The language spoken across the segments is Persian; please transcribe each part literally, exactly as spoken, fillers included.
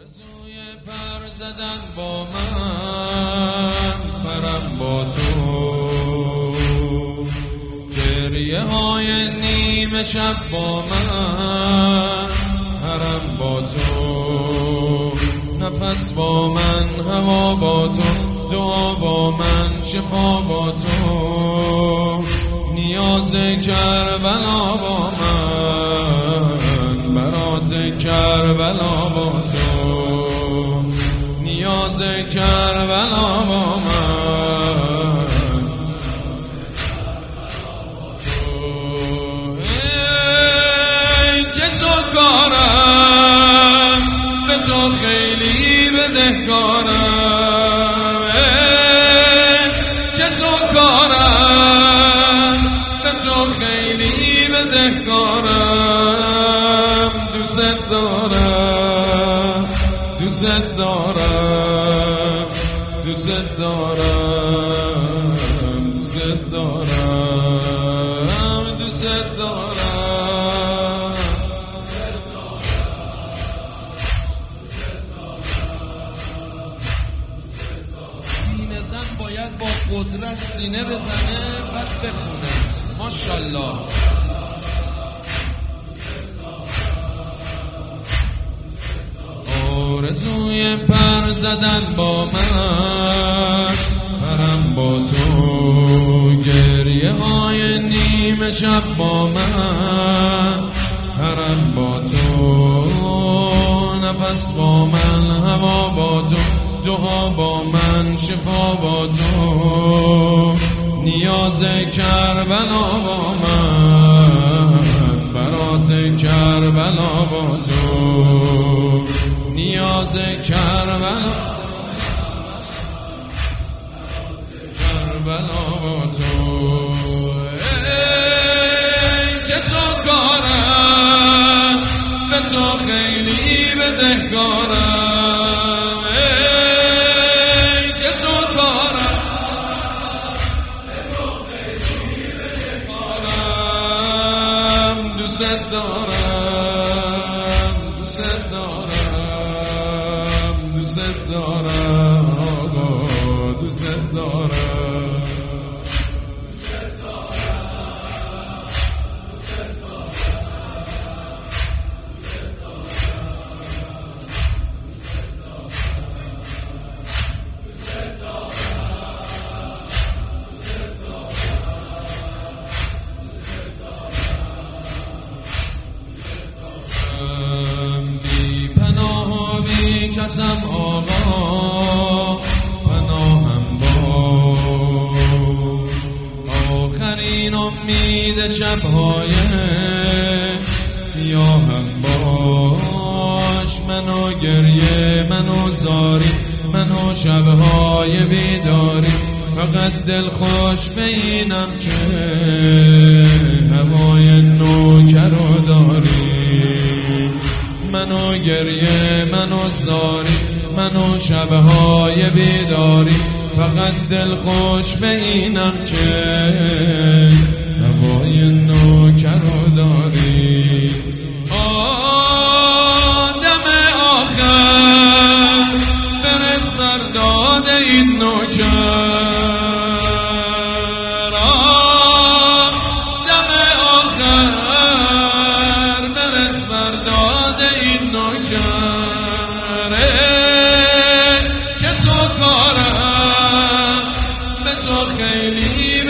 آرزوی پر زدن با من، پرم با تو، گریه های نیمه شب با من، پرم با تو، نفس با من، هوا با تو، دعا با من، شفا با تو، نیاز کربلا با من، برات کربلا با تو، نیاز کربلا با من. ای چه سکارم به تو خیلی بدهکارم، ای چه سکارم به تو خیلی بدهکارم، دوست دارم، دوست دارم، دوست دارم، دوست دارم، دوست دارم. سینه زن باید با قدرت سینه بزنه بعد بخونه. ماشاءالله. آرزوی پر زدن با من، پرم با تو، گریه های نیمه شب با من، پرم با تو، نفس با من، هوا با تو، دعا با من، شفا با تو، نیاز کربلا با من، برات کربلا با تو، نیاز کربلا کربلا با تو. ای چه سکارم به تو خیلی بدهکارم، ای چه سکارم به تو خیلی بدهکارم، دوست دارم، دوست دارم، دوست دارم، دوست دارم. بی پناه و بی کسم آقا، پناهم باش، آخرین امید شبهای سیاهم باش، منو گریه، منو زاری، منو شبهای بیداری، فقط دل خوش به اینم که هوای نوکرو داری، منو گریه، منو زاری، منو شبهای بیداری، فقط دل خوش به اینم که هوای نوکرو داری. آدم آخر برس بر داد این نوکر، آدم آخر برس بر داد این نوکر، چه سکارم به تو خیلی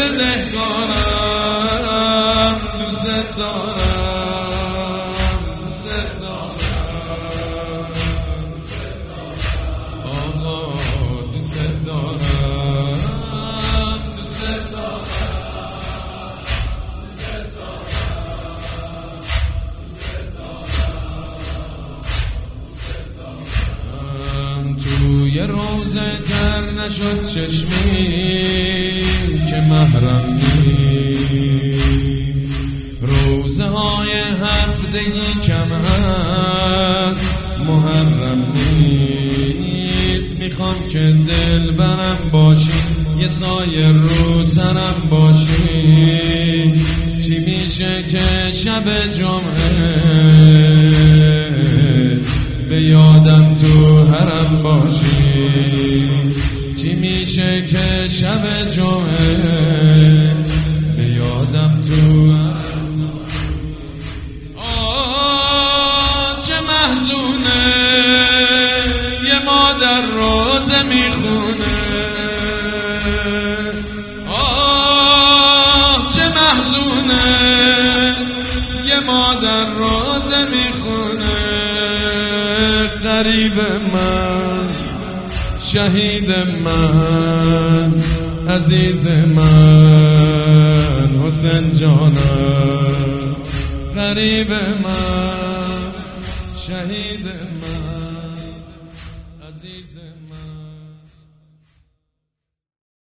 بدهکارم، دوست دارم، دوست دارم، آقا دوست دارم، دوست دارم. توی روزه تر نشد چشمی که محرم نیست، روزه های هفتگی کم هست محرم نیست، میخوام که دل برم باشی، یه سایه رو سرم باشی، چی میشه که شب جمعه به یادم تو من باشی. چی میشه که شب جمعه به یادم تو آه چه محزونه یه مادر روزه میخونه. آه چه محزونه یه مادر روزه میخونه. غریب من شهید من عزیز من حسین جانم. غریب من شهید من